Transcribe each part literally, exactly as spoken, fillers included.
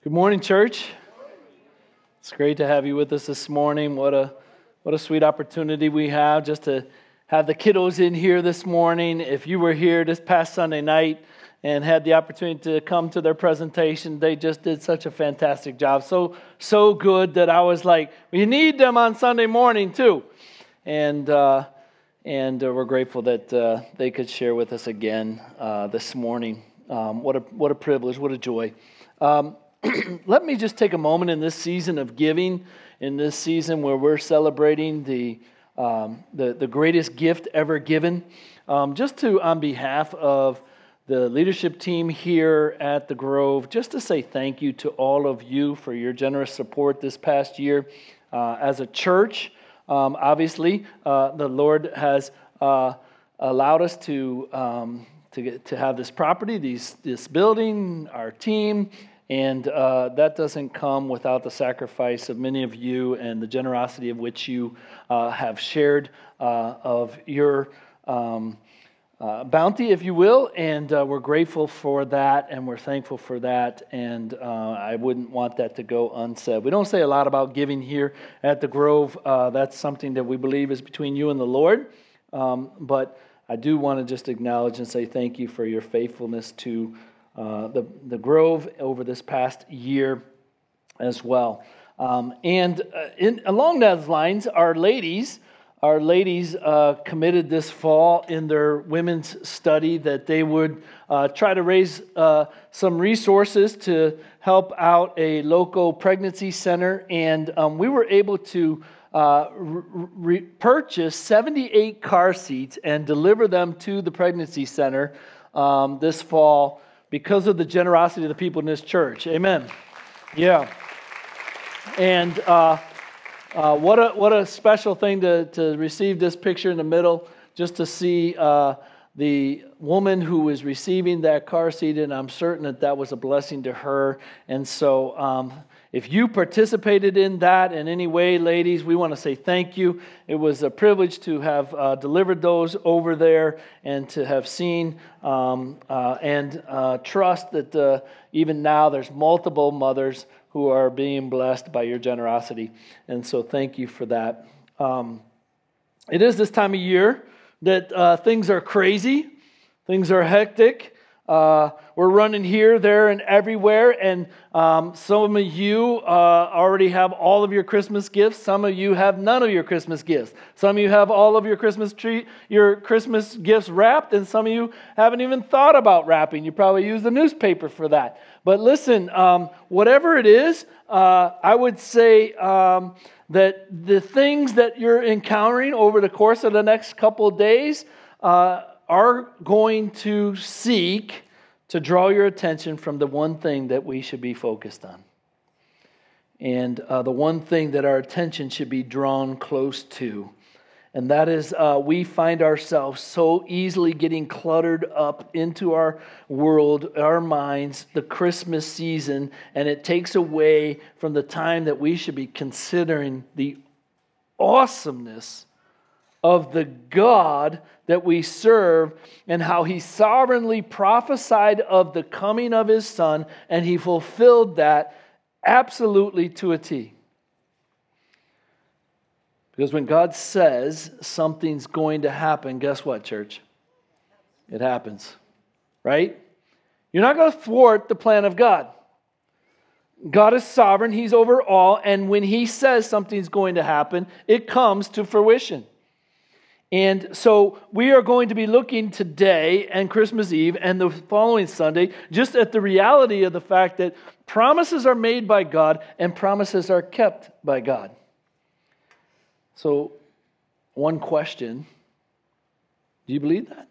Good morning, church. It's great to have you with us this morning. What a what a sweet opportunity we have just to have the kiddos in here this morning. If you were here this past Sunday night and had the opportunity to come to their presentation, they just did such a fantastic job. So so good that I was like, we need them on Sunday morning too. And uh, and uh, we're grateful that uh, they could share with us again uh, this morning. Um, what a what a privilege, what a joy. Um, Let me just take a moment in this season of giving, in this season where we're celebrating the um, the, the greatest gift ever given, um, just to, on behalf of the leadership team here at the Grove, just to say thank you to all of you for your generous support this past year. Uh, as a church, um, obviously, uh, the Lord has uh, allowed us to um, to get, to have this property, these this building, our team. And uh, that doesn't come without the sacrifice of many of you and the generosity of which you uh, have shared uh, of your um, uh, bounty, if you will. And uh, we're grateful for that, and we're thankful for that. And uh, I wouldn't want that to go unsaid. We don't say a lot about giving here at the Grove. Uh, that's something that we believe is between you and the Lord. Um, but I do want to just acknowledge and say thank you for your faithfulness to Uh, the, the Grove over this past year as well. Um, and uh, in, along those lines, our ladies, our ladies uh, committed this fall in their women's study that they would uh, try to raise uh, some resources to help out a local pregnancy center. And um, we were able to uh, re- purchase seventy-eight car seats and deliver them to the pregnancy center um, this fall, because of the generosity of the people in this church. Amen. Yeah. And uh, uh, what a what a special thing to, to receive this picture in the middle, just to see uh, the woman who was receiving that car seat, and I'm certain that that was a blessing to her. And so um, if you participated in that in any way, ladies, we want to say thank you. It was a privilege to have uh, delivered those over there and to have seen um, uh, and uh, trust that uh, even now there's multiple mothers who are being blessed by your generosity. And so thank you for that. Um, it is this time of year that uh, things are crazy, things are hectic. Uh, we're running here, there, and everywhere, and um, some of you uh, already have all of your Christmas gifts. Some of you have none of your Christmas gifts. Some of you have all of your Christmas tree, your Christmas gifts wrapped, and some of you haven't even thought about wrapping. You probably use the newspaper for that. But listen, um, whatever it is, uh, I would say um, that the things that you're encountering over the course of the next couple of days uh, are going to seek to draw your attention from the one thing that we should be focused on. And uh, the one thing that our attention should be drawn close to. And that is uh, we find ourselves so easily getting cluttered up into our world, our minds, the Christmas season, and it takes away from the time that we should be considering the awesomeness of the God that we serve and how He sovereignly prophesied of the coming of His Son, and He fulfilled that absolutely to a T. Because when God says something's going to happen, guess what, church? It happens, right? You're not going to thwart the plan of God. God is sovereign, He's over all, and when He says something's going to happen, it comes to fruition. And so we are going to be looking today and Christmas Eve and the following Sunday just at the reality of the fact that promises are made by God and promises are kept by God. So, one question, do you believe that?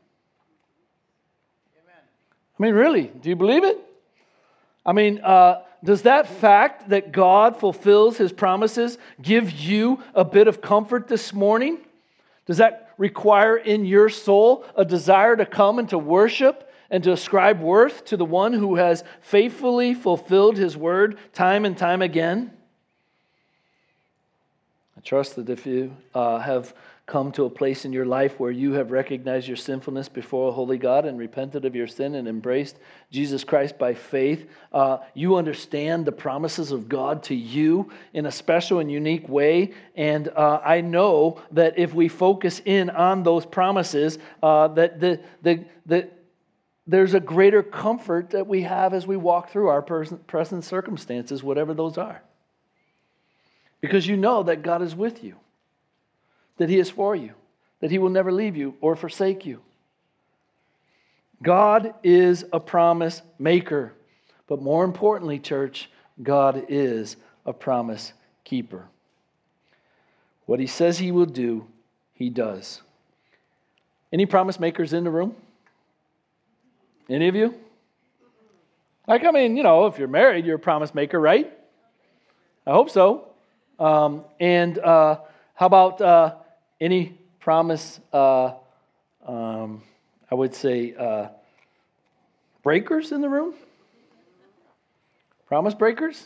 Amen. I mean, really, do you believe it? I mean, uh, does that fact that God fulfills His promises give you a bit of comfort this morning? Does that require in your soul a desire to come and to worship and to ascribe worth to the one who has faithfully fulfilled His word time and time again? I trust that if you uh, have come to a place in your life where you have recognized your sinfulness before a holy God and repented of your sin and embraced Jesus Christ by faith, uh, you understand the promises of God to you in a special and unique way. And uh, I know that if we focus in on those promises, uh, that the the the there's a greater comfort that we have as we walk through our present circumstances, whatever those are. Because you know that God is with you, that He is for you, that He will never leave you or forsake you. God is a promise maker. But more importantly, church, God is a promise keeper. What He says He will do, He does. Any promise makers in the room? Any of you? Like, I mean, you know, if you're married, you're a promise maker, right? I hope so. Um, and uh, how about uh, any promise, uh, um, I would say, uh, breakers in the room? Promise breakers?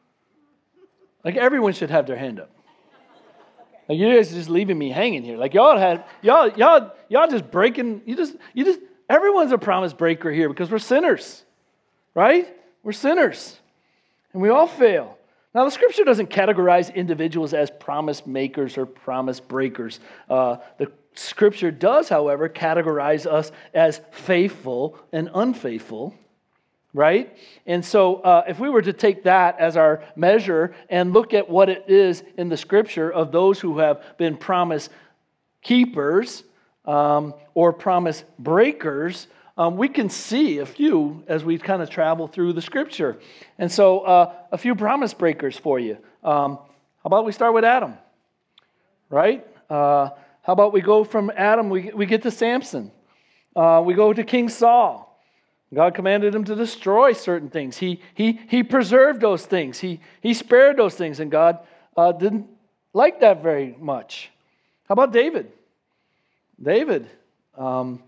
Like, everyone should have their hand up. Like, you guys are just leaving me hanging here. Like, y'all had, y'all, y'all, y'all just breaking, you just, you just, everyone's a promise breaker here because we're sinners, right? We're sinners, and we all fail. Now, the Scripture doesn't categorize individuals as promise makers or promise breakers. Uh, the Scripture does, however, categorize us as faithful and unfaithful, right? And so uh, if we were to take that as our measure and look at what it is in the Scripture of those who have been promise keepers, Um, or promise breakers, um, we can see a few as we kind of travel through the Scripture. And so uh, a few promise breakers for you. Um, how about we start with Adam, right? Uh, how about we go from Adam, we, we get to Samson. Uh, we go to King Saul. God commanded him to destroy certain things. He he he preserved those things. He, he spared those things, and God uh, didn't like that very much. How about David? David, um,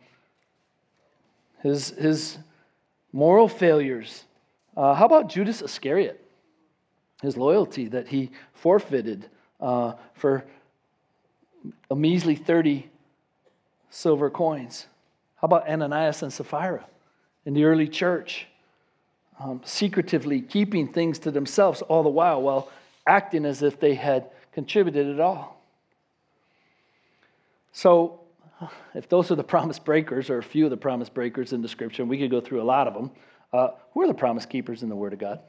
his, his moral failures. Uh, how about Judas Iscariot? His loyalty that he forfeited uh, for a measly thirty silver coins. How about Ananias and Sapphira in the early church? Um, secretively keeping things to themselves all the while, while acting as if they had contributed at all. So, if those are the promise breakers, or a few of the promise breakers in the Scripture, and we could go through a lot of them, uh, who are the promise keepers in the Word of God?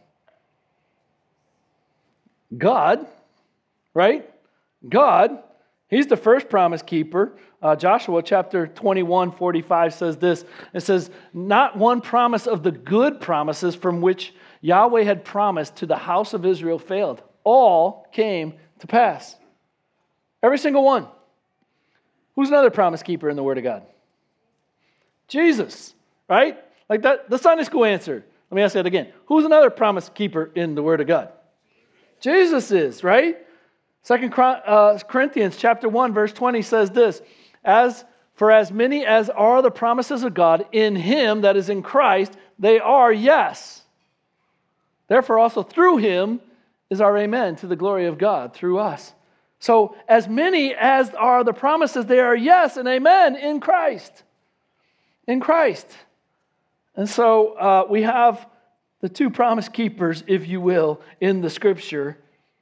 God, right? God, He's the first promise keeper. Uh, Joshua chapter twenty-one, forty-five says this. It says, "Not one promise of the good promises from which Yahweh had promised to the house of Israel failed. All came to pass." Every single one. Who's another promise keeper in the Word of God? Jesus, right? Like that, the Sunday school answer. Let me ask that again. Who's another promise keeper in the Word of God? Jesus is, right? Second Corinthians chapter one, verse twenty says this, "As for as many as are the promises of God, in Him, that is in Christ, they are yes. Therefore also through Him is our amen to the glory of God through us." So, as many as are the promises, they are yes and amen in Christ. In Christ. And so, uh, we have the two promise keepers, if you will, in the Scripture.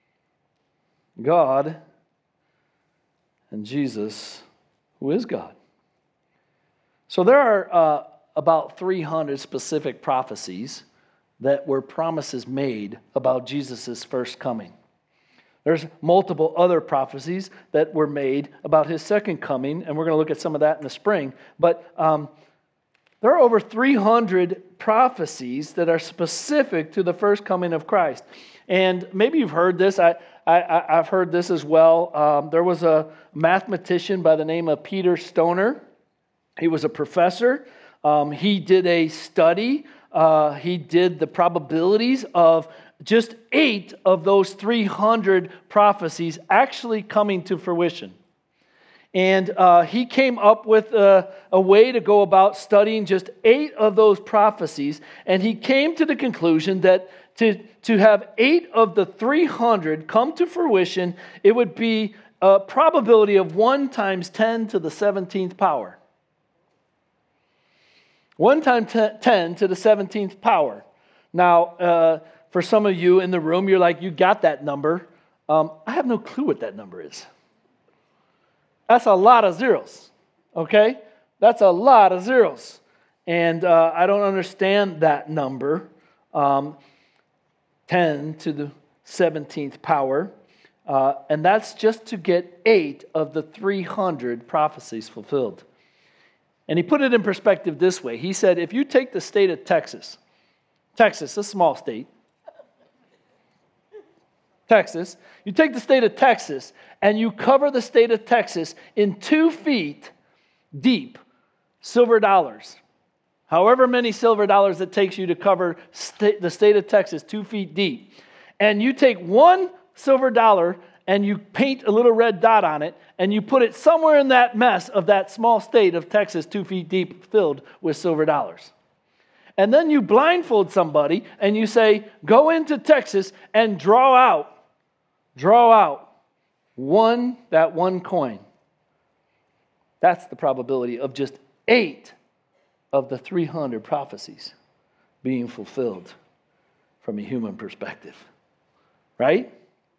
God and Jesus, who is God. So, there are uh, about three hundred specific prophecies that were promises made about Jesus' first coming. There's multiple other prophecies that were made about His second coming, and we're going to look at some of that in the spring. But um, there are over three hundred prophecies that are specific to the first coming of Christ. And maybe you've heard this. I, I, I've heard this as well. Um, there was a mathematician by the name of Peter Stoner. He was a professor. Um, he did a study. Uh, he did the probabilities of just eight of those three hundred prophecies actually coming to fruition. And uh, he came up with a, a way to go about studying just eight of those prophecies. And he came to the conclusion that to, to have eight of the three hundred come to fruition, it would be a probability of one times ten to the seventeenth power. one times ten to the seventeenth power. Now, uh, for some of you in the room, you're like, you got that number. Um, I have no clue what that number is. That's a lot of zeros, okay? That's a lot of zeros. And uh, I don't understand that number, um, ten to the seventeenth power. Uh, and that's just to get eight of the three hundred prophecies fulfilled. And he put it in perspective this way. He said, if you take the state of Texas, Texas, a small state, Texas, you take the state of Texas and you cover the state of Texas in two feet deep silver dollars. However many silver dollars it takes you to cover sta- the state of Texas two feet deep. And you take one silver dollar and you paint a little red dot on it and you put it somewhere in that mess of that small state of Texas two feet deep filled with silver dollars. And then you blindfold somebody and you say, go into Texas and draw out, draw out one, that one coin. That's the probability of just eight of the three hundred prophecies being fulfilled from a human perspective. Right?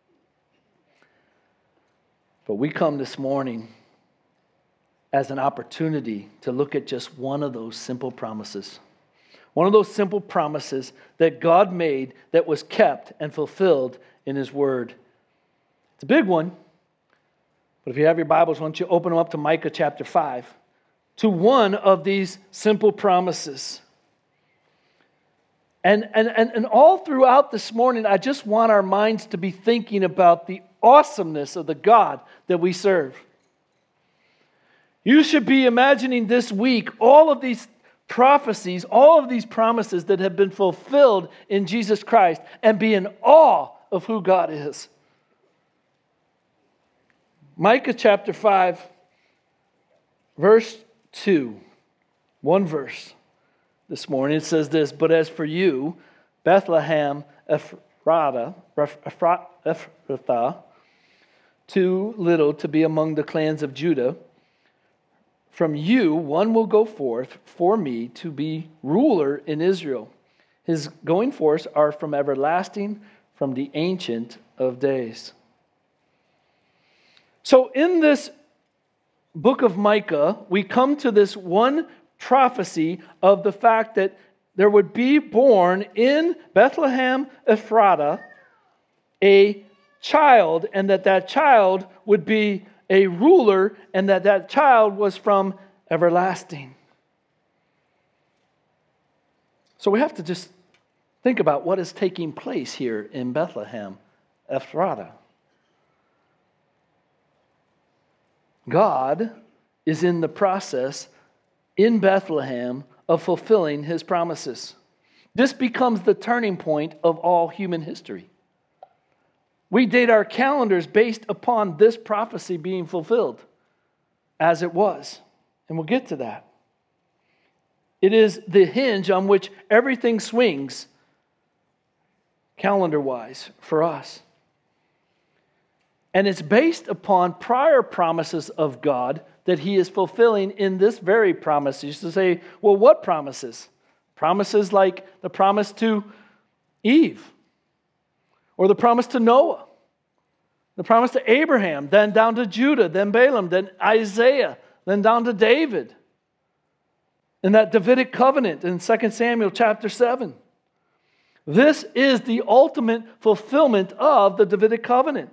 But we come this morning as an opportunity to look at just one of those simple promises. One of those simple promises that God made that was kept and fulfilled in His Word. It's a big one. But if you have your Bibles, why don't you open them up to Micah chapter five. To one of these simple promises. And, and, and, and all throughout this morning, I just want our minds to be thinking about the awesomeness of the God that we serve. You should be imagining this week all of these prophecies, all of these promises that have been fulfilled in Jesus Christ, and be in awe of who God is. Micah chapter five, verse two, one verse this morning. It says this, but as for you, Bethlehem Ephrathah, Ephrathah, too little to be among the clans of Judah, from you one will go forth for me to be ruler in Israel. His going forth are from everlasting, from the ancient of days. So in this book of Micah, we come to this one prophecy of the fact that there would be born in Bethlehem Ephrathah a child, and that that child would be a ruler, and that that child was from everlasting. So we have to just think about what is taking place here in Bethlehem Ephrathah. God is in the process in Bethlehem of fulfilling His promises. This becomes the turning point of all human history. We date our calendars based upon this prophecy being fulfilled as it was. And we'll get to that. It is the hinge on which everything swings calendar-wise for us. And it's based upon prior promises of God that He is fulfilling in this very promise. You used to say, well, what promises? Promises like the promise to Eve, or the promise to Noah, the promise to Abraham, then down to Judah, then Balaam, then Isaiah, then down to David. In that Davidic covenant in Second Samuel chapter seven. This is the ultimate fulfillment of the Davidic covenant.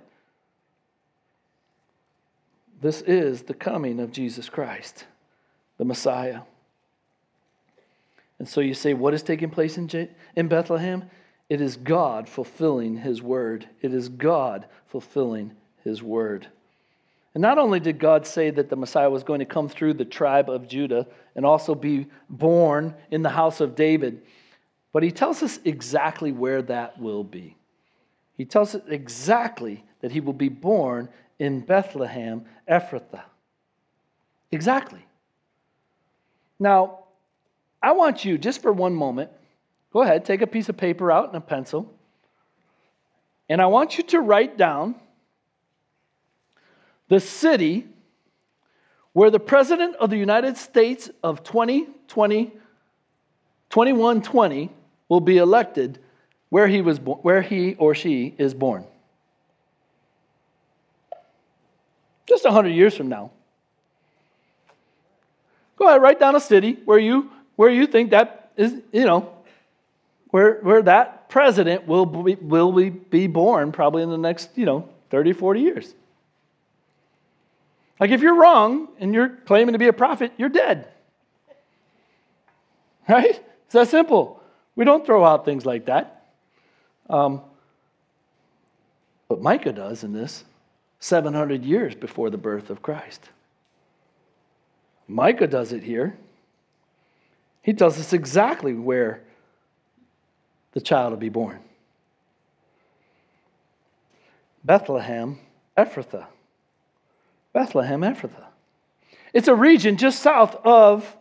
This is the coming of Jesus Christ, the Messiah. And so you say, what is taking place in, J- in Bethlehem? It is God fulfilling His word. It is God fulfilling His word. And not only did God say that the Messiah was going to come through the tribe of Judah and also be born in the house of David, but He tells us exactly where that will be. He tells us exactly that He will be born in Bethlehem Ephrathah. Exactly. Now, I want you, just for one moment, go ahead, take a piece of paper out and a pencil, and I want you to write down the city where the President of the United States of twenty twenty, twenty-one twenty will be elected, where he was bo- where he or she is born. Just a hundred years from now. Go ahead, write down a city where you where you think that is, you know, where where that president will be, will be, be born probably in the next, you know, thirty, forty years. Like if you're wrong and you're claiming to be a prophet, you're dead. Right? It's that simple. We don't throw out things like that. Um, but Micah does in this seven hundred years before the birth of Christ. Micah does it here. He tells us exactly where the child will be born. Bethlehem, Ephrathah. Bethlehem, Ephrathah. It's a region just south of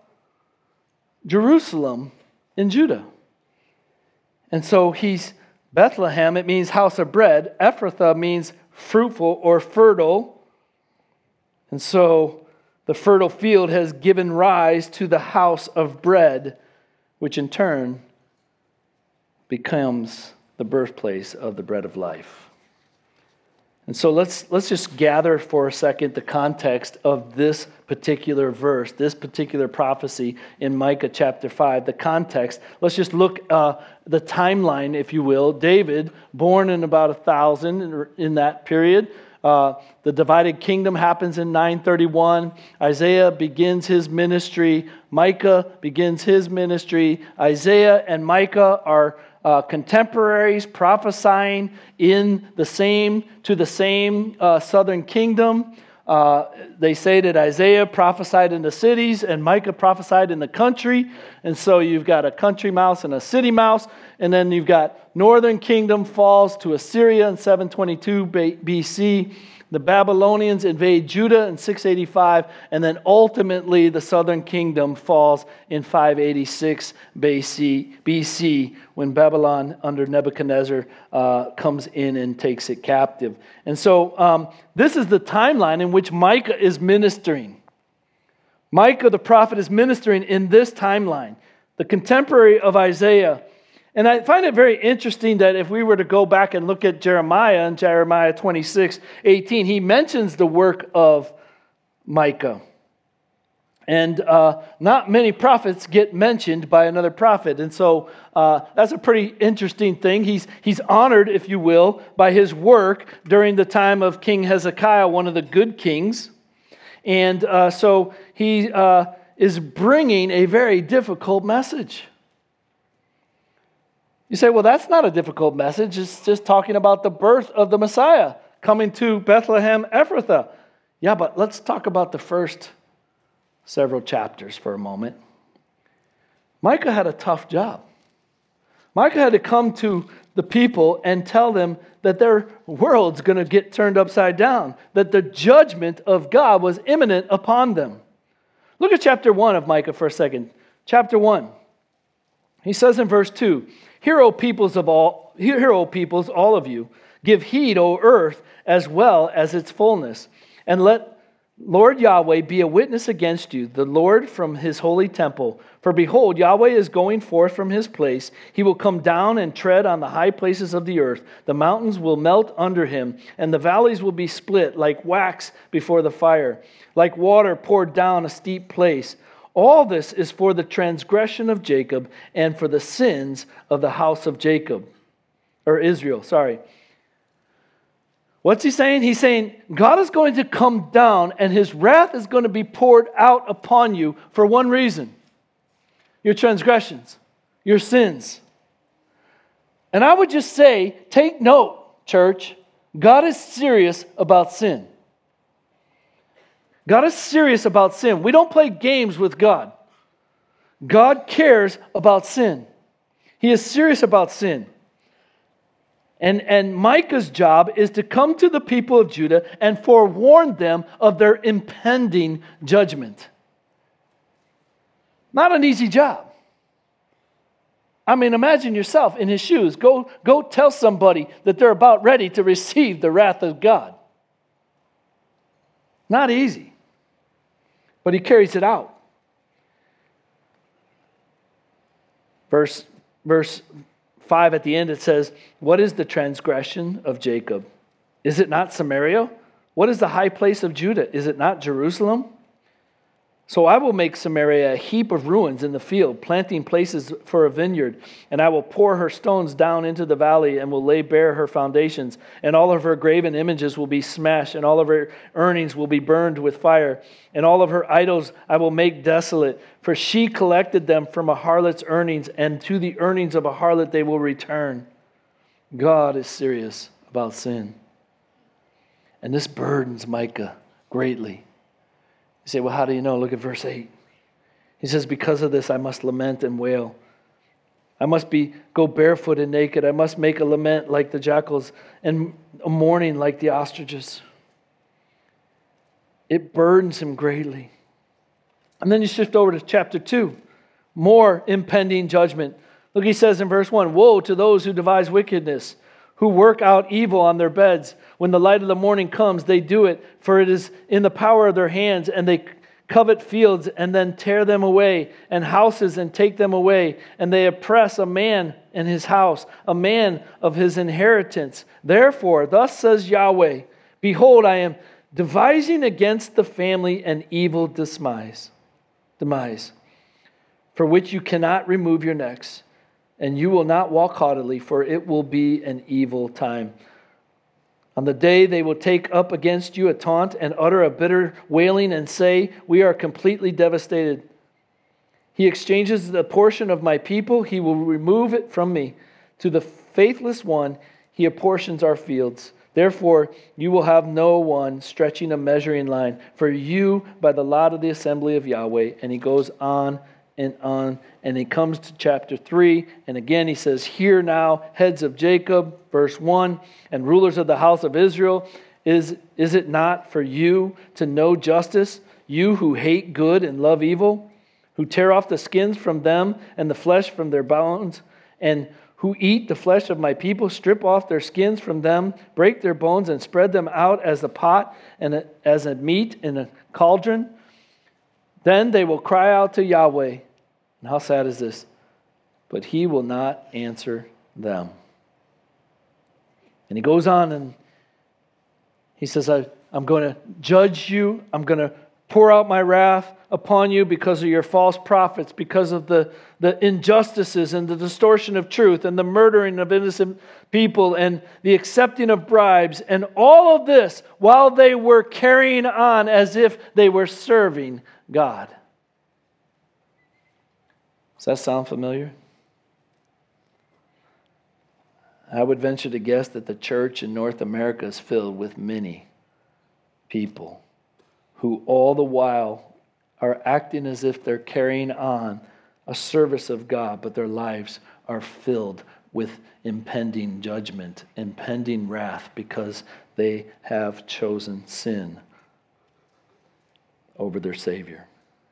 Jerusalem in Judah. And so he's Bethlehem, it means house of bread. Ephrathah means fruitful or fertile. And so the fertile field has given rise to the house of bread, which in turn becomes the birthplace of the bread of life. And so let's let's just gather for a second the context of this particular verse, this particular prophecy in Micah chapter five. The context, let's just look uh, the timeline, if you will. David, born in about a thousand in that period. Uh, the divided kingdom happens in nine thirty-one. Isaiah begins his ministry. Micah begins his ministry. Isaiah and Micah are Uh, contemporaries prophesying in the same to the same uh, southern kingdom. Uh, they say that Isaiah prophesied in the cities and Micah prophesied in the country. And so you've got a country mouse and a city mouse. And then you've got northern kingdom falls to Assyria in seven twenty-two B C. The Babylonians invade Judah in six eighty-five, and then ultimately the southern kingdom falls in five eighty-six B C when Babylon under Nebuchadnezzar uh, comes in and takes it captive. And so um, this is the timeline in which Micah is ministering. Micah the prophet is ministering in this timeline, the contemporary of Isaiah. And I find it very interesting that if we were to go back and look at Jeremiah in Jeremiah twenty-six eighteen, he mentions the work of Micah. And uh, not many prophets get mentioned by another prophet. And so uh, that's a pretty interesting thing. He's, he's honored, if you will, by his work during the time of King Hezekiah, one of the good kings. And uh, so he uh, is bringing a very difficult message. You say, well, that's not a difficult message. It's just talking about the birth of the Messiah coming to Bethlehem, Ephrathah. Yeah, but let's talk about the first several chapters for a moment. Micah had a tough job. Micah had to come to the people and tell them that their world's going to get turned upside down, that the judgment of God was imminent upon them. Look at chapter one of Micah for a second. Chapter one. He says in verse two, Hear, O peoples of all, hear, O peoples, all of you. Give heed, O earth, as well as its fullness. And let Lord Yahweh be a witness against you, the Lord from his holy temple. For behold, Yahweh is going forth from his place. He will come down and tread on the high places of the earth. The mountains will melt under him, and the valleys will be split like wax before the fire, like water poured down a steep place. All this is for the transgression of Jacob and for the sins of the house of Jacob, or Israel, sorry. What's he saying? He's saying God is going to come down and his wrath is going to be poured out upon you for one reason. Your transgressions, your sins. And I would just say, take note, church, God is serious about sin. God is serious about sin. We don't play games with God. God cares about sin. He is serious about sin. And, and Micah's job is to come to the people of Judah and forewarn them of their impending judgment. Not an easy job. I mean, imagine yourself in his shoes. Go, go tell somebody that they're about ready to receive the wrath of God. Not easy. But he carries it out. Verse, verse five at the end it says, what is the transgression of Jacob? Is it not Samaria? What is the high place of Judah? Is it not Jerusalem? So I will make Samaria a heap of ruins in the field, planting places for a vineyard. And I will pour her stones down into the valley and will lay bare her foundations. And all of her graven images will be smashed, and all of her earnings will be burned with fire. And all of her idols I will make desolate. For she collected them from a harlot's earnings, and to the earnings of a harlot they will return. God is serious about sin. And this burdens Micah greatly. You say, well, how do you know? Look at verse eight. He says, because of this I must lament and wail. I must be go barefoot and naked. I must make a lament like the jackals and a mourning like the ostriches. It burdens him greatly. And then you shift over to chapter two. More impending judgment. Look, he says in verse one, woe to those who devise wickedness, who work out evil on their beds. When the light of the morning comes, they do it, for it is in the power of their hands, and they covet fields and then tear them away, and houses and take them away, and they oppress a man in his house, a man of his inheritance. Therefore, thus says Yahweh, behold, I am devising against the family an evil demise, demise, for which you cannot remove your necks. And you will not walk haughtily, for it will be an evil time. On the day they will take up against you a taunt and utter a bitter wailing and say, we are completely devastated. He exchanges the portion of my people. He will remove it from me. To the faithless one, he apportions our fields. Therefore, you will have no one stretching a measuring line for you by the lot of the assembly of Yahweh. And he goes on and on, and he comes to chapter three, and again he says, hear now, heads of Jacob, verse one, and rulers of the house of Israel, is, is it not for you to know justice, you who hate good and love evil, who tear off the skins from them and the flesh from their bones, and who eat the flesh of my people, strip off their skins from them, break their bones, and spread them out as a pot and as a meat in a cauldron? Then they will cry out to Yahweh. And how sad is this? But he will not answer them. And he goes on and he says, I, I'm going to judge you. I'm going to pour out my wrath upon you because of your false prophets, because of the, the injustices and the distortion of truth and the murdering of innocent people and the accepting of bribes and all of this while they were carrying on as if they were serving God. Does that sound familiar? I would venture to guess that the church in North America is filled with many people who all the while are acting as if they're carrying on a service of God, but their lives are filled with impending judgment, impending wrath, because they have chosen sin over their Savior.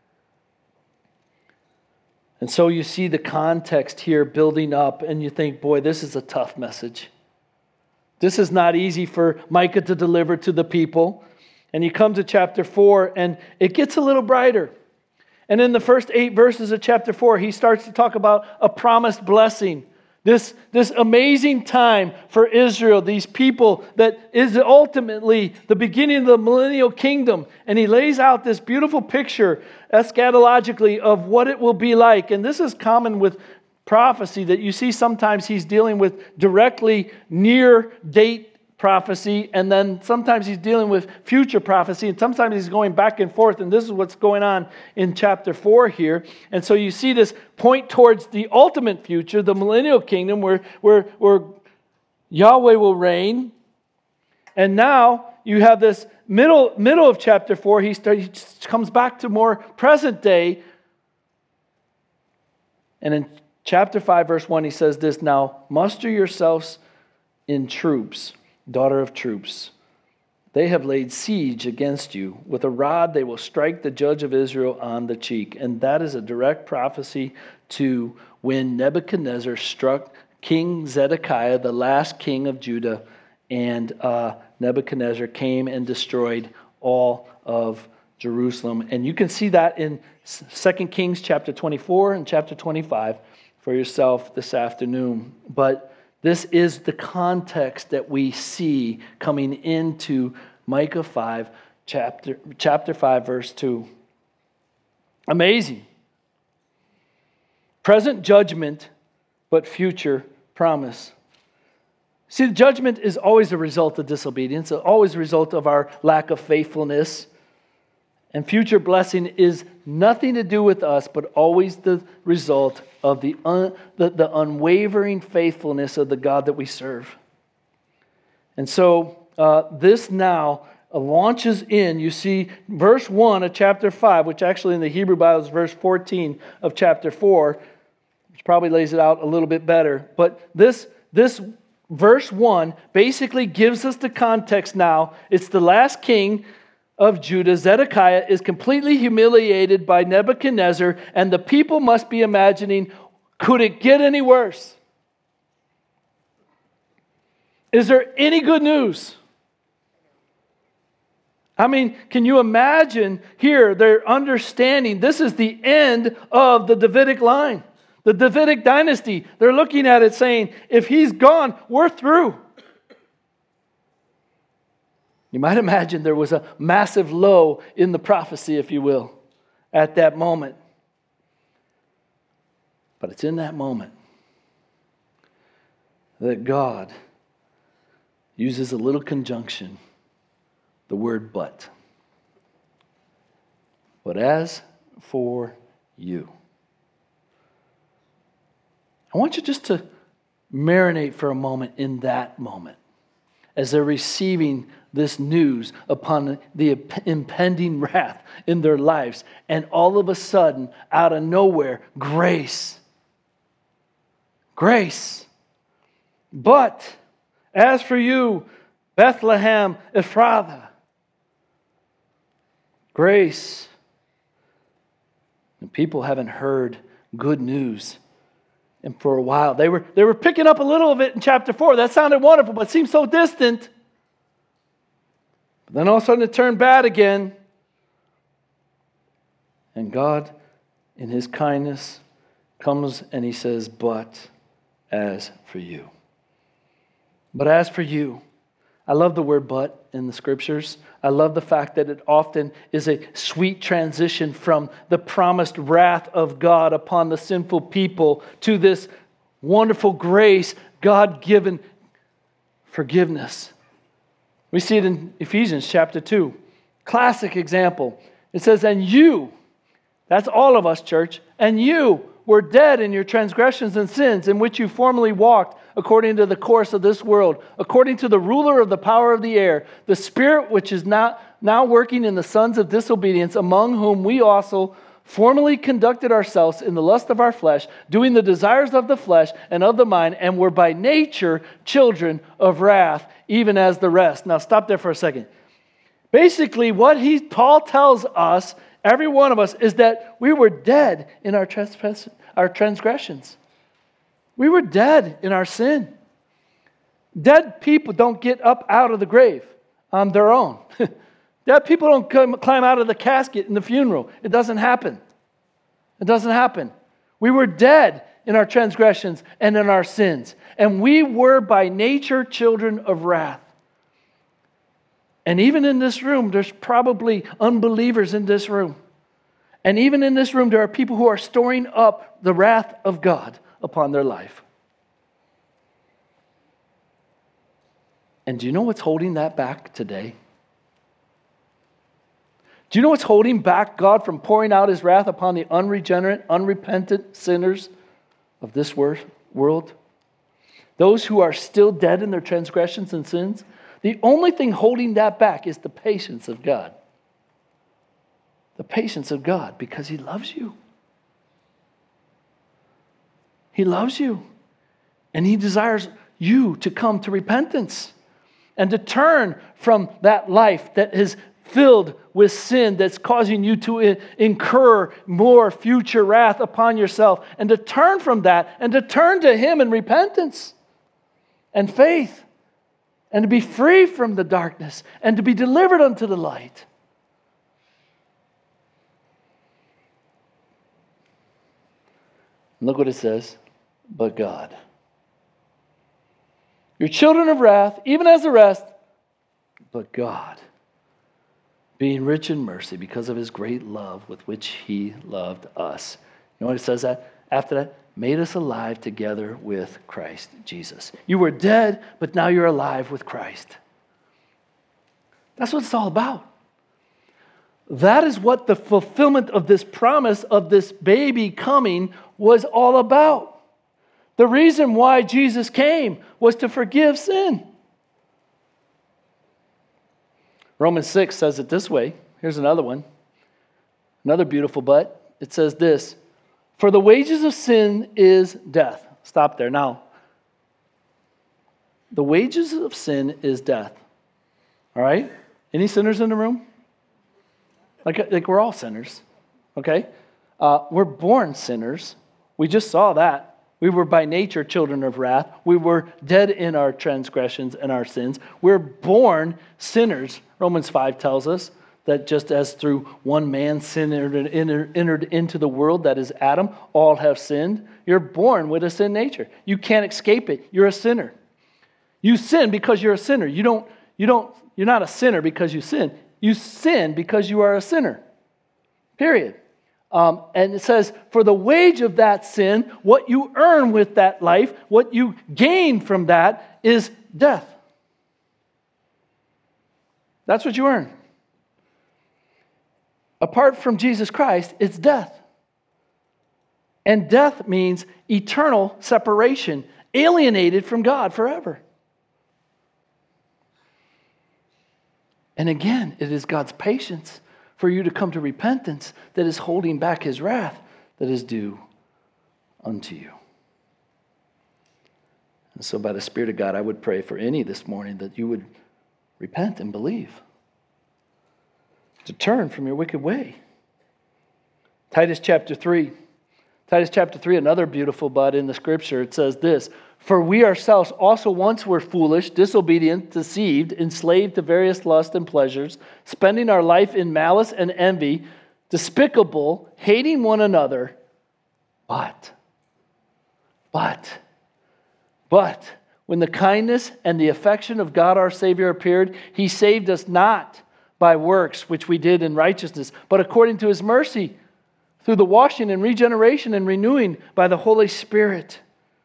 And so you see the context here building up, and you think, boy, this is a tough message. This is not easy for Micah to deliver to the people. And you come to chapter four, and it gets a little brighter. And in the first eight verses of chapter four, he starts to talk about a promised blessing. This, this amazing time for Israel, these people that is ultimately the beginning of the millennial kingdom. And he lays out this beautiful picture eschatologically of what it will be like. And this is common with prophecy, that you see sometimes he's dealing with directly near date prophecy, and then sometimes he's dealing with future prophecy, and sometimes he's going back and forth, and this is what's going on in chapter four here. And so you see this point towards the ultimate future, the millennial kingdom, where, where, where Yahweh will reign. And now you have this middle, middle of chapter four, he, starts, he comes back to more present day. And in chapter five, verse one, he says this, now muster yourselves in troops, daughter of troops. They have laid siege against you. With a rod they will strike the judge of Israel on the cheek. And that is a direct prophecy to when Nebuchadnezzar struck King Zedekiah, the last king of Judah, and uh, Nebuchadnezzar came and destroyed all of Jerusalem. And you can see that in Second Kings chapter twenty-four and chapter twenty-five for yourself this afternoon. But this is the context that we see coming into Micah five, chapter, chapter five, verse two. Amazing. Present judgment, but future promise. See, the judgment is always a result of disobedience, always a result of our lack of faithfulness. And future blessing is nothing to do with us, but always the result of the, un, the, the unwavering faithfulness of the God that we serve. And so uh, this now launches in, you see, verse one of chapter five, which actually in the Hebrew Bible is verse fourteen of chapter four, which probably lays it out a little bit better. But this, this verse one basically gives us the context now. It's the last king of Judah. Zedekiah is completely humiliated by Nebuchadnezzar, and the people must be imagining, could it get any worse? Is there any good news? I mean, can you imagine here their understanding? This is the end of the Davidic line, the Davidic dynasty. They're looking at it saying, if he's gone, we're through. You might imagine there was a massive low in the prophecy, if you will, at that moment. But it's in that moment that God uses a little conjunction, the word but. But as for you. I want you just to marinate for a moment in that moment as they're receiving this news upon the impending wrath in their lives. And all of a sudden, out of nowhere, grace. Grace. But as for you, Bethlehem Ephrathah, grace. And people haven't heard good news. And for a while, they were, they were picking up a little of it in chapter four. That sounded wonderful, but seemed so distant. But then all of a sudden it turned bad again. And God, in His kindness, comes and He says, but as for you. But as for you. I love the word but in the scriptures. I love the fact that it often is a sweet transition from the promised wrath of God upon the sinful people to this wonderful grace, God-given forgiveness. We see it in Ephesians chapter two. Classic example. It says, and you, that's all of us, church, and you were dead in your transgressions and sins in which you formerly walked according to the course of this world, according to the ruler of the power of the air, the spirit which is now, now working in the sons of disobedience, among whom we also formerly conducted ourselves in the lust of our flesh, doing the desires of the flesh and of the mind, and were by nature children of wrath, even as the rest. Now stop there for a second. Basically, what he Paul tells us, every one of us, is that we were dead in our trespass, our transgressions. We were dead in our sin. Dead people don't get up out of the grave on their own. Dead people don't come, climb out of the casket in the funeral. It doesn't happen. It doesn't happen. We were dead in our transgressions and in our sins. And we were by nature children of wrath. And even in this room, there's probably unbelievers in this room. And even in this room, there are people who are storing up the wrath of God upon their life. And do you know what's holding that back today? Do you know what's holding back God from pouring out His wrath upon the unregenerate, unrepentant sinners of this world? Those who are still dead in their transgressions and sins? The only thing holding that back is the patience of God. The patience of God, because He loves you. He loves you. And He desires you to come to repentance and to turn from that life that is filled with sin that's causing you to incur more future wrath upon yourself, and to turn from that and to turn to Him in repentance and faith and to be free from the darkness and to be delivered unto the light. Look what it says, but God. You're children of wrath, even as the rest, but God, being rich in mercy because of his great love with which he loved us. You know what it says that? After that, made us alive together with Christ Jesus. You were dead, but now you're alive with Christ. That's what it's all about. That is what the fulfillment of this promise of this baby coming was all about. The reason why Jesus came was to forgive sin. Romans six says it this way. Here's another one. Another beautiful but. It says this, for the wages of sin is death. Stop there. Now, the wages of sin is death. All right? Any sinners in the room? Like, like we're all sinners. Okay? Uh, we're born sinners. We just saw that. We were by nature children of wrath. We were dead in our transgressions and our sins. We're born sinners. Romans five tells us that just as through one man sin entered, entered, entered into the world, that is Adam, all have sinned. You're born with a sin nature. You can't escape it. You're a sinner. You sin because you're a sinner. You don't, you don't, you're not a sinner because you sin. You sin because you are a sinner. Period. Um, and it says, for the wage of that sin, what you earn with that life, what you gain from that is death. That's what you earn. Apart from Jesus Christ, it's death. And death means eternal separation, alienated from God forever. And again, it is God's patience for you to come to repentance that is holding back his wrath that is due unto you. And so by the Spirit of God, I would pray for any this morning that you would repent and believe, to turn from your wicked way. Titus chapter three. Titus chapter three, another beautiful but in the scripture, it says this, for we ourselves also once were foolish, disobedient, deceived, enslaved to various lusts and pleasures, spending our life in malice and envy, despicable, hating one another. But, but, but, when the kindness and the affection of God our Savior appeared, he saved us not by works which we did in righteousness, but according to his mercy, through the washing and regeneration and renewing by the Holy Spirit.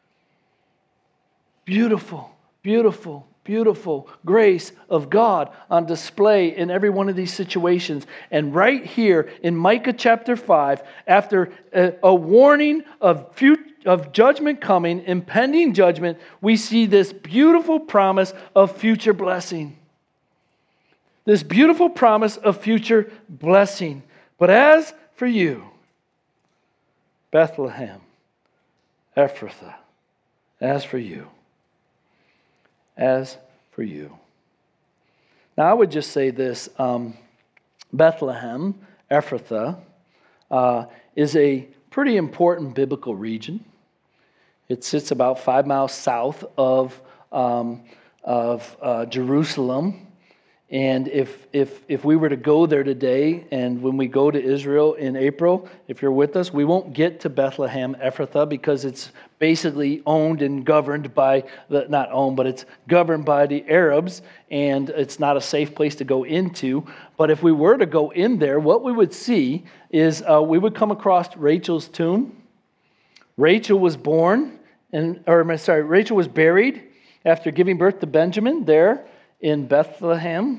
Beautiful, beautiful, beautiful grace of God on display in every one of these situations. And right here in Micah chapter five, after a, a warning of, future, of judgment coming, impending judgment, we see this beautiful promise of future blessing. This beautiful promise of future blessing. But as for you, Bethlehem, Ephrathah, as for you, as for you. Now, I would just say this, um, Bethlehem, Ephrathah, uh, is a pretty important biblical region. It sits about five miles south of, um, of uh, Jerusalem. And if if if we were to go there today, and when we go to Israel in April, if you're with us, we won't get to Bethlehem Ephrathah because it's basically owned and governed by the not owned, but it's governed by the Arabs, and it's not a safe place to go into. But if we were to go in there, what we would see is uh, we would come across Rachel's tomb. Rachel was born, and or sorry, Rachel was buried after giving birth to Benjamin there in Bethlehem.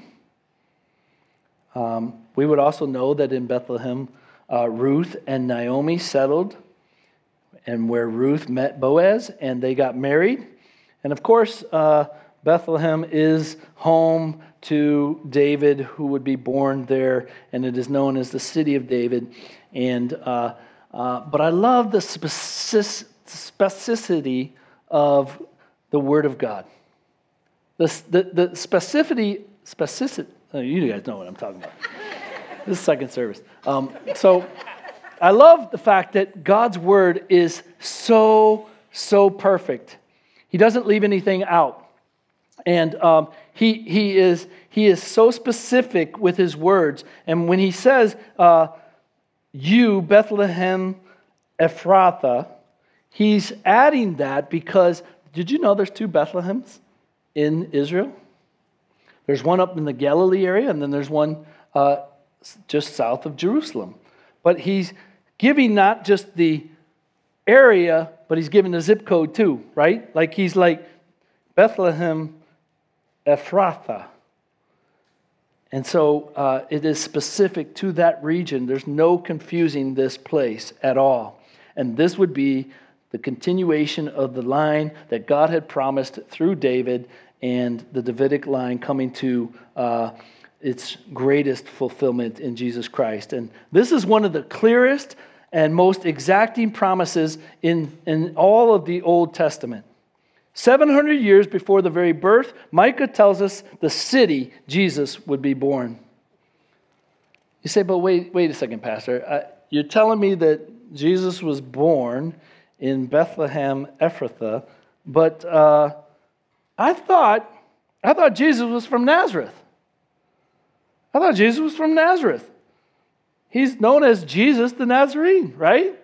Um, we would also know that in Bethlehem, uh, Ruth and Naomi settled, and where Ruth met Boaz, and they got married. And of course, uh, Bethlehem is home to David, who would be born there, and it is known as the city of David. And uh, uh, but I love the specific, specificity of the Word of God. The, the, the specificity, specific, oh, you guys know what I'm talking about. This is second service. Um, so I love the fact that God's word is so, so perfect. He doesn't leave anything out. And um, he he is he is so specific with his words. And when he says, uh, "You Bethlehem Ephrathah," he's adding that because did you know there's two Bethlehems in Israel? There's one up in the Galilee area, and then there's one uh, just south of Jerusalem. But he's giving not just the area, but he's giving the zip code too, right? Like he's like Bethlehem Ephrathah. And so uh, it is specific to that region. There's no confusing this place at all. And this would be the continuation of the line that God had promised through David and the Davidic line coming to uh, its greatest fulfillment in Jesus Christ. And this is one of the clearest and most exacting promises in, in all of the Old Testament. seven hundred years before the very birth, Micah tells us the city Jesus would be born. You say, but wait, wait a second, Pastor. Uh, you're telling me that Jesus was born in Bethlehem Ephrathah, but uh, I thought I thought Jesus was from Nazareth. I thought Jesus was from Nazareth. He's known as Jesus the Nazarene, right?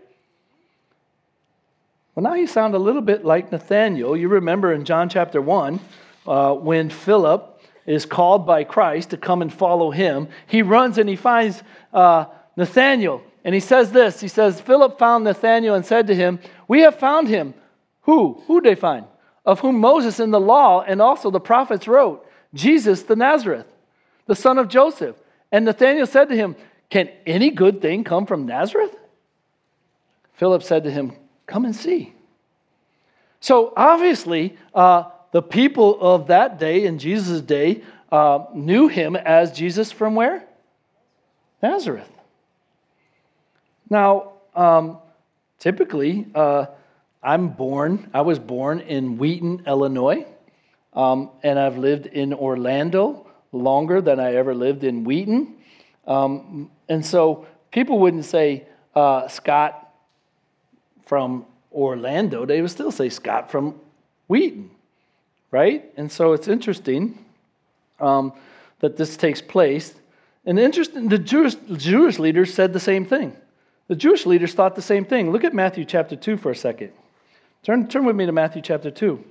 Well, now you sound a little bit like Nathanael. You remember in John chapter one, uh, when Philip is called by Christ to come and follow him, he runs and he finds uh, Nathanael. And he says this, he says, Philip found Nathanael and said to him, "We have found him." Who? Who did they find? "Of whom Moses in the law and also the prophets wrote, Jesus the Nazareth, the son of Joseph." And Nathanael said to him, "Can any good thing come from Nazareth?" Philip said to him, "Come and see." So obviously, uh, the people of that day, in Jesus' day, uh, knew him as Jesus from where? Nazareth. Now, um, typically, uh, I'm born, I was born in Wheaton, Illinois, um, and I've lived in Orlando longer than I ever lived in Wheaton. Um, and so people wouldn't say uh, Scott from Orlando, they would still say Scott from Wheaton, right? And so it's interesting um, that this takes place. And interesting, the Jewish, Jewish leaders said the same thing. The Jewish leaders thought the same thing. Look at Matthew chapter two for a second. Turn, turn with me to Matthew chapter two.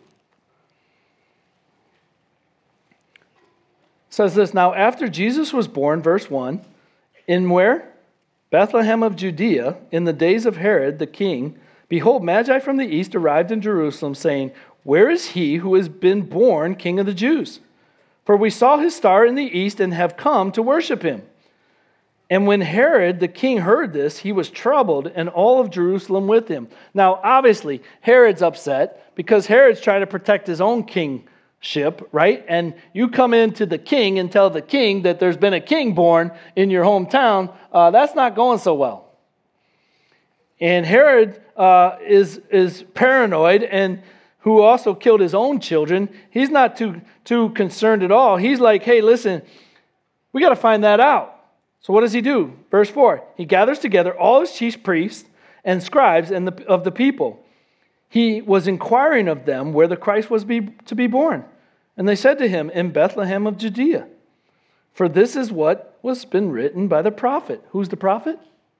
It says this, "Now after Jesus was born," verse one, "in where? Bethlehem of Judea, in the days of Herod the king, behold, Magi from the east arrived in Jerusalem, saying, Where is he who has been born King of the Jews? For we saw his star in the east and have come to worship him. And when Herod the king heard this, he was troubled, and all of Jerusalem with him." Now, obviously, Herod's upset because Herod's trying to protect his own kingship, right? And you come into the king and tell the king that there's been a king born in your hometown, uh, that's not going so well. And Herod uh, is, is paranoid, and who also killed his own children. He's not too, too concerned at all. He's like, hey, listen, we got to find that out. So what does he do? Verse four, he gathers together all his chief priests and scribes and the, of the people. He was inquiring of them where the Christ was be, to be born. And they said to him, "In Bethlehem of Judea. For this is what was been written by the prophet." Who's the prophet?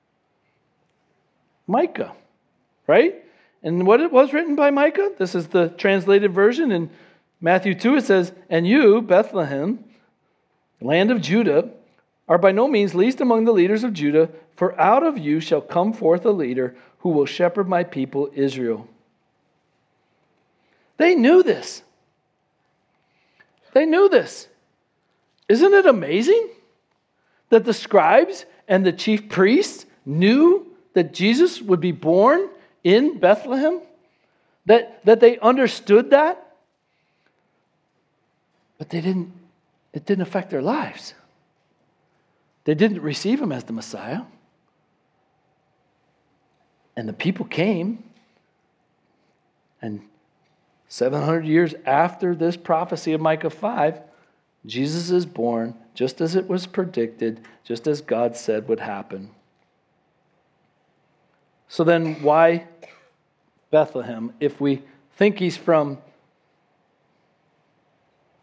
Micah, right? And what it was written by Micah? This is the translated version. In Matthew two, it says, "And you, Bethlehem, land of Judah, are by no means least among the leaders of Judah, for out of you shall come forth a leader who will shepherd my people Israel." They knew this. They knew this. Isn't it amazing that the scribes and the chief priests knew that Jesus would be born in Bethlehem? That, that they understood that? But they didn't, it didn't affect their lives. They didn't receive him as the Messiah. And the people came, and seven hundred years after this prophecy of Micah five, Jesus is born just as it was predicted, just as God said would happen. So then why Bethlehem if we think he's from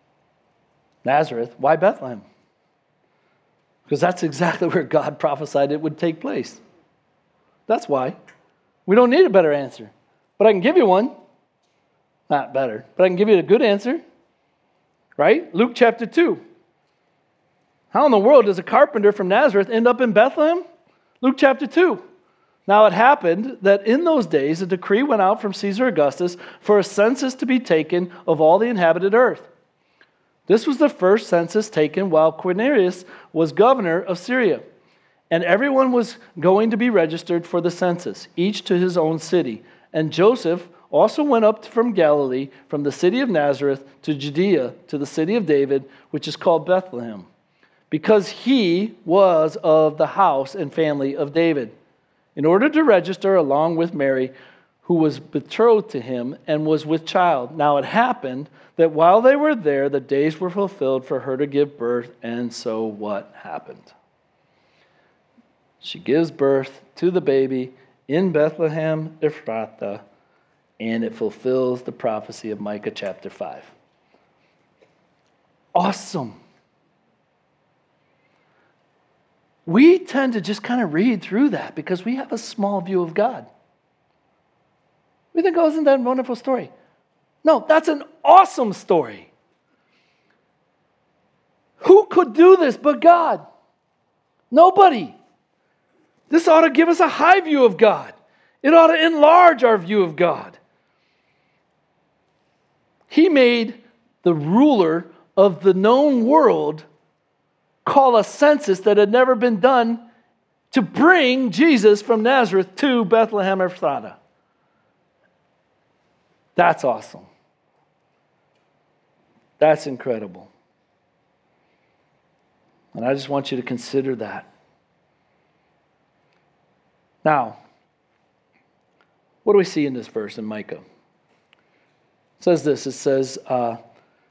Nazareth. Why Bethlehem? Because that's exactly where God prophesied it would take place. That's why. We don't need a better answer. But I can give you one. Not better, but I can give you a good answer. Right? Luke chapter two. How in the world does a carpenter from Nazareth end up in Bethlehem? Luke chapter two. Now it happened that in those days a decree went out from Caesar Augustus for a census to be taken of all the inhabited earth. This was the first census taken while Quirinius was governor of Syria. And everyone was going to be registered for the census, each to his own city. And Joseph also went up from Galilee, from the city of Nazareth to Judea, to the city of David, which is called Bethlehem, because he was of the house and family of David, in order to register along with Mary, who was betrothed to him and was with child. Now it happened that while they were there, the days were fulfilled for her to give birth, and so what happened? She gives birth to the baby in Bethlehem Ephrathah, and it fulfills the prophecy of Micah chapter five. Awesome. We tend to just kind of read through that because we have a small view of God. We think, oh, isn't that a wonderful story? No, that's an awesome story. Who could do this but God? Nobody. This ought to give us a high view of God. It ought to enlarge our view of God. He made the ruler of the known world call a census that had never been done to bring Jesus from Nazareth to Bethlehem Ephrathah. That's awesome. That's incredible. And I just want you to consider that. Now, what do we see in this verse in Micah? It says this, it says uh,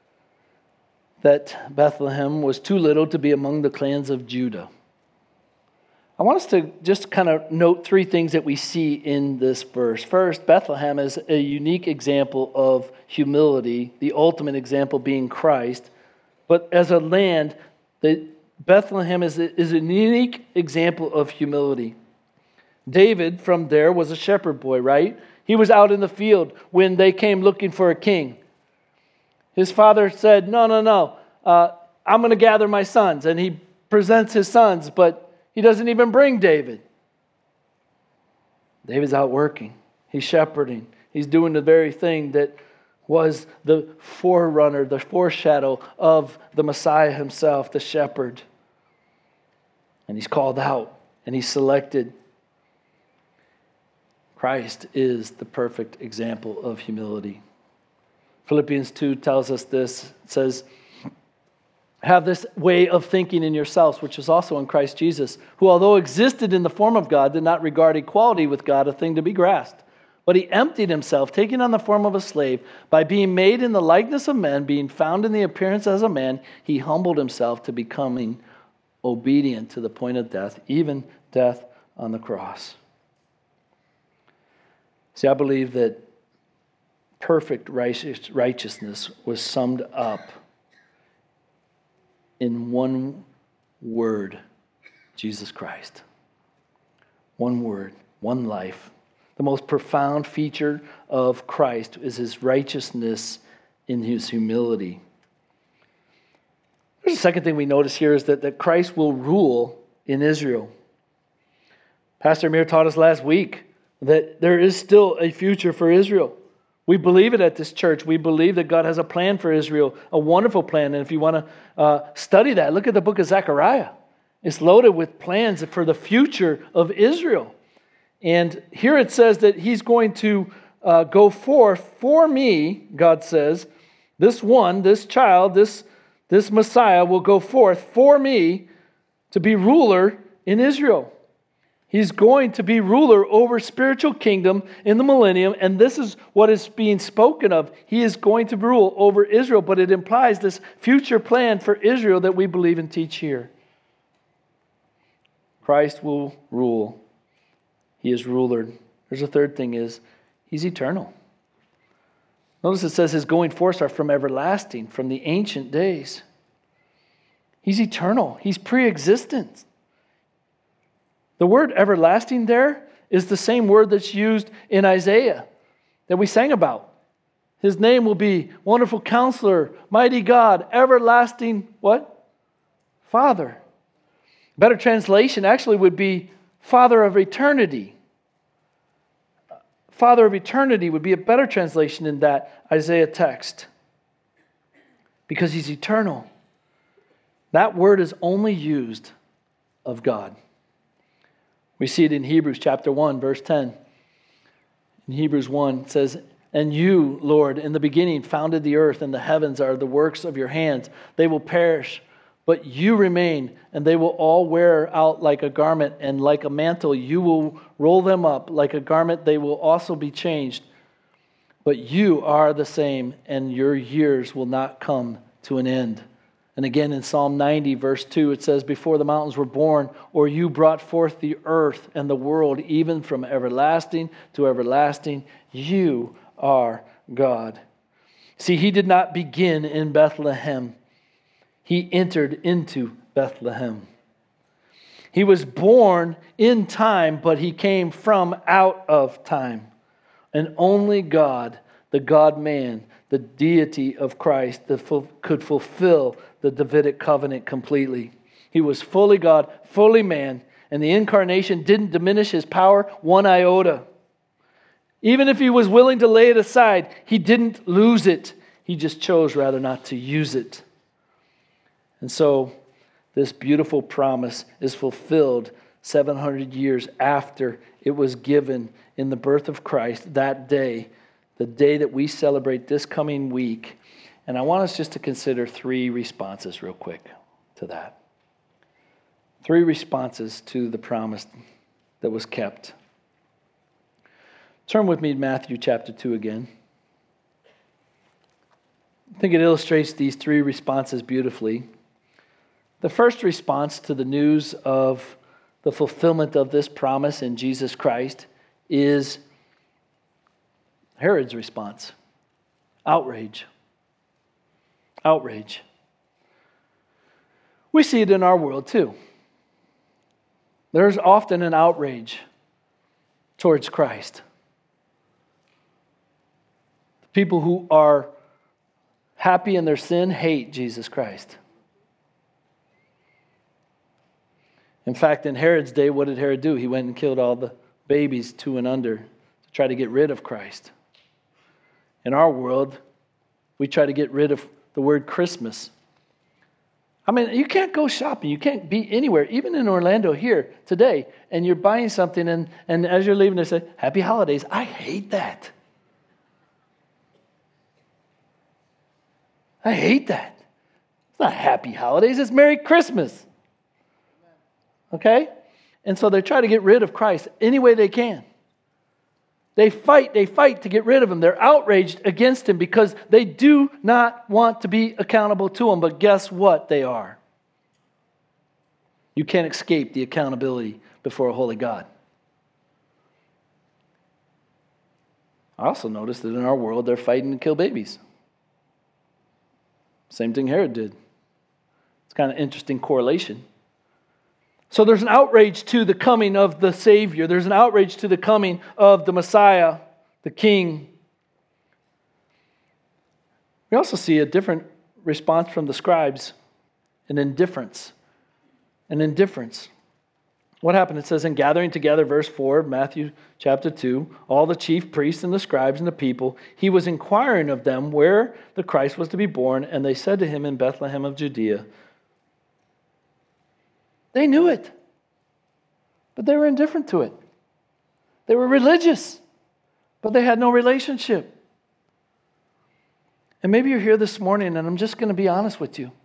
that Bethlehem was too little to be among the clans of Judah. I want us to just kind of note three things that we see in this verse. First, Bethlehem is a unique example of humility, the ultimate example being Christ. But as a land, the Bethlehem is a, is a unique example of humility. David from there was a shepherd boy, right? He was out in the field when they came looking for a king. His father said, no, no, no, uh, I'm going to gather my sons. And he presents his sons, but he doesn't even bring David. David's out working. He's shepherding. He's doing the very thing that was the forerunner, the foreshadow of the Messiah himself, the shepherd. And he's called out and he's selected. Christ is the perfect example of humility. Philippians two tells us this. It says, have this way of thinking in yourselves, which is also in Christ Jesus, who although existed in the form of God, did not regard equality with God a thing to be grasped. But he emptied himself, taking on the form of a slave. By being made in the likeness of men, being found in the appearance as a man, he humbled himself to becoming obedient to the point of death, even death on the cross. See, I believe that perfect righteousness was summed up in one word, Jesus Christ. One word, one life. The most profound feature of Christ is his righteousness in his humility. There's a second thing we notice here is that, that Christ will rule in Israel. Pastor Amir taught us last week that there is still a future for Israel. We believe it at this church. We believe that God has a plan for Israel, a wonderful plan. And if you want to uh, study that, look at the book of Zechariah. It's loaded with plans for the future of Israel. And here it says that he's going to uh, go forth for me, God says. This one, this child, this, this Messiah will go forth for me to be ruler in Israel. He's going to be ruler over spiritual kingdom in the millennium, and this is what is being spoken of. He is going to rule over Israel, but it implies this future plan for Israel that we believe and teach here. Christ will rule. He is ruler. There's a third thing is, he's eternal. Notice it says his going forth are from everlasting, from the ancient days. He's eternal. He's pre-existent. The word everlasting there is the same word that's used in Isaiah that we sang about. His name will be Wonderful Counselor, Mighty God, Everlasting, what? Father. Better translation actually would be Father of Eternity. Father of Eternity would be a better translation in that Isaiah text. Because He's eternal. That word is only used of God. We see it in Hebrews chapter one, verse ten. In Hebrews one, it says, "And you, Lord, in the beginning founded the earth, and the heavens are the works of your hands. They will perish, but you remain, and they will all wear out like a garment, and like a mantle you will roll them up. Like a garment they will also be changed. But you are the same, and your years will not come to an end." And again in Psalm ninety, verse two, it says, "Before the mountains were born, or you brought forth the earth and the world, even from everlasting to everlasting, you are God." See, He did not begin in Bethlehem. He entered into Bethlehem. He was born in time, but He came from out of time. And only God, the God-man, the deity of Christ, that could fulfill the Davidic covenant completely. He was fully God, fully man, and the incarnation didn't diminish His power one iota. Even if He was willing to lay it aside, He didn't lose it. He just chose rather not to use it. And so this beautiful promise is fulfilled seven hundred years after it was given in the birth of Christ, that day, the day that we celebrate this coming week. And I want us just to consider three responses real quick to that. Three responses to the promise that was kept. Turn with me to Matthew chapter two again. I think it illustrates these three responses beautifully. The first response to the news of the fulfillment of this promise in Jesus Christ is Herod's response. Outrage. Outrage. We see it in our world too. There's often an outrage towards Christ. People who are happy in their sin hate Jesus Christ. In fact, in Herod's day, what did Herod do? He went and killed all the babies two and under to try to get rid of Christ. In our world, we try to get rid of the word Christmas. I mean, you can't go shopping. You can't be anywhere, even in Orlando here today, and you're buying something, and, and as you're leaving, they say, "Happy holidays." I hate that. I hate that. It's not happy holidays. It's Merry Christmas. Okay? And so they try to get rid of Christ any way they can. They fight, they fight to get rid of Him. They're outraged against Him because they do not want to be accountable to Him. But guess what? They are. You can't escape the accountability before a holy God. I also noticed that in our world, they're fighting to kill babies. Same thing Herod did. It's kind of interesting correlation. So there's an outrage to the coming of the Savior. There's an outrage to the coming of the Messiah, the King. We also see a different response from the scribes, an indifference. An indifference. What happened? It says, in gathering together, verse four, Matthew chapter two, all the chief priests and the scribes and the people, He was inquiring of them where the Christ was to be born, and they said to Him, in Bethlehem of Judea. They knew it, but they were indifferent to it. They were religious, but they had no relationship. And maybe you're here this morning, and I'm just going to be honest with you.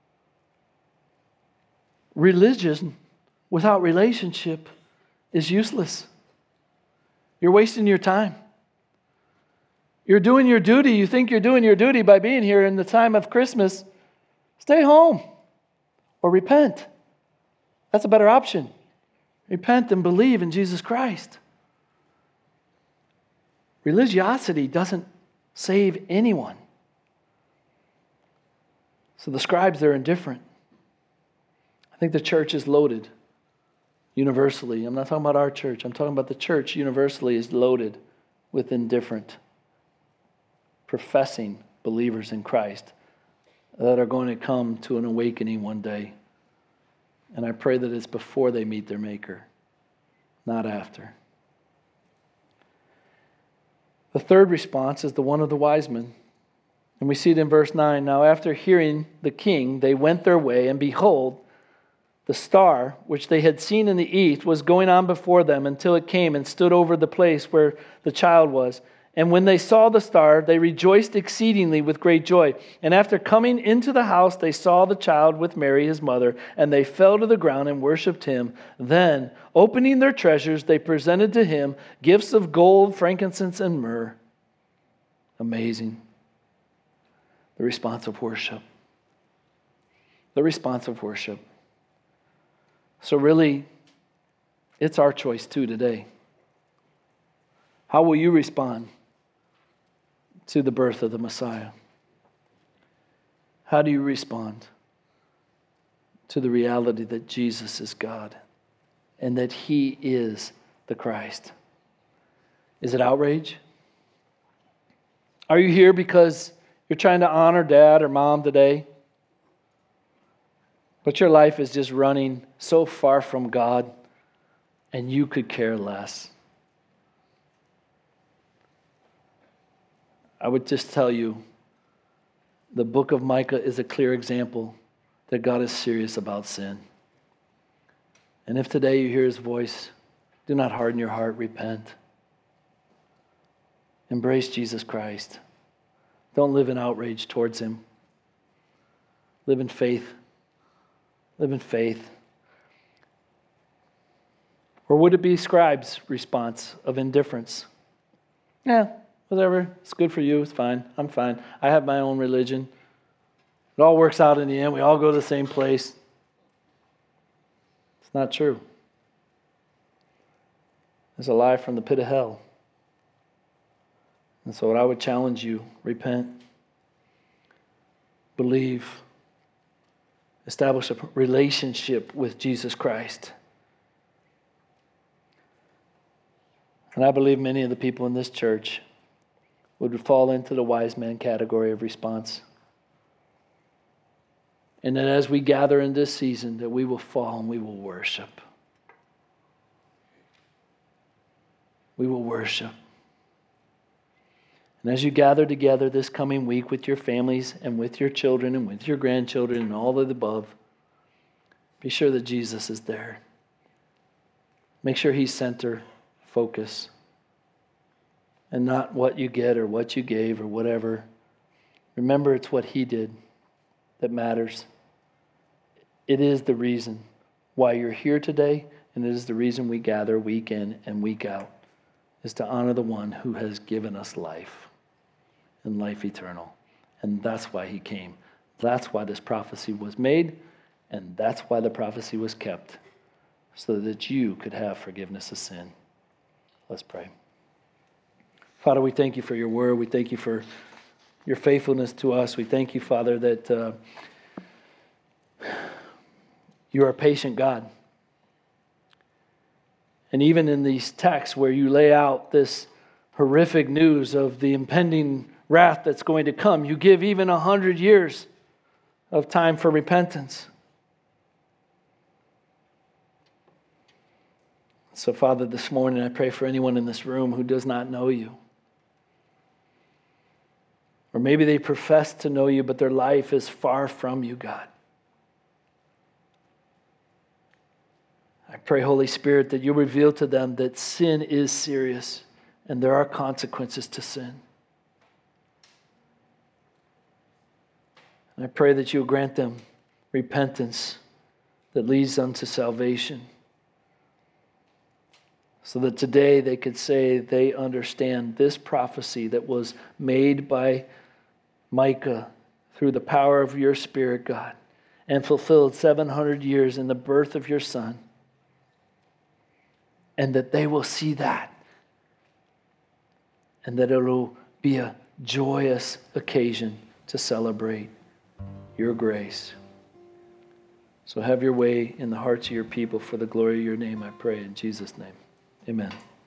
Religion without relationship is useless. You're wasting your time. You're doing your duty. You think you're doing your duty by being here in the time of Christmas. Stay home or repent. That's a better option. Repent and believe in Jesus Christ. Religiosity doesn't save anyone. So the scribes, they're indifferent. think the church is loaded universally. I'm not talking about our church. I'm talking about the church universally is loaded with indifferent, professing believers in Christ that are going to come to an awakening one day. And I pray that it's before they meet their Maker, not after. The third response is the one of the wise men. And we see it in verse nine. Now after hearing the king, they went their way, and behold, the star, which they had seen in the east, was going on before them until it came and stood over the place where the child was. And when they saw the star, they rejoiced exceedingly with great joy. And after coming into the house, they saw the child with Mary, his mother, and they fell to the ground and worshipped him. Then, opening their treasures, they presented to him gifts of gold, frankincense, and myrrh. Amazing. The response of worship. The response of worship. So really, it's our choice too today. How will you respond to the birth of the Messiah? How do you respond to the reality that Jesus is God and that He is the Christ? Is it outrage? Are you here because you're trying to honor dad or mom today, but your life is just running so far from God and you could care less? I would just tell you, the book of Micah is a clear example that God is serious about sin. And if today you hear His voice, do not harden your heart, repent. Embrace Jesus Christ. Don't live in outrage towards Him. Live in faith. Live in faith. Or would it be scribes' response of indifference? Yeah. Whatever, it's good for you, it's fine, I'm fine. I have my own religion. It all works out in the end. We all go to the same place. It's not true. It's a lie from the pit of hell. And so what I would challenge you, repent, believe, establish a relationship with Jesus Christ. And I believe many of the people in this church would fall into the wise man category of response. And that as we gather in this season, that we will fall and we will worship. We will worship. And as you gather together this coming week with your families and with your children and with your grandchildren and all of the above, be sure that Jesus is there. Make sure He's center, focus. And not what you get or what you gave or whatever. Remember, it's what He did that matters. It is the reason why you're here today, and it is the reason we gather week in and week out, is to honor the one who has given us life and life eternal. And that's why He came. That's why this prophecy was made, and that's why the prophecy was kept, so that you could have forgiveness of sin. Let's pray. Father, we thank You for Your word. We thank You for Your faithfulness to us. We thank You, Father, that uh, You are a patient God. And even in these texts where You lay out this horrific news of the impending wrath that's going to come, You give even a hundred years of time for repentance. So, Father, this morning I pray for anyone in this room who does not know You. Or maybe they profess to know You, but their life is far from You, God. I pray, Holy Spirit, that You reveal to them that sin is serious and there are consequences to sin. And I pray that You grant them repentance that leads unto salvation, so that today they could say they understand this prophecy that was made by Micah through the power of Your Spirit, God, and fulfilled seven hundred years in the birth of Your Son. And that they will see that. And that it will be a joyous occasion to celebrate Your grace. So have your way in the hearts of your people for the glory of your name, I pray in Jesus' name. Amen.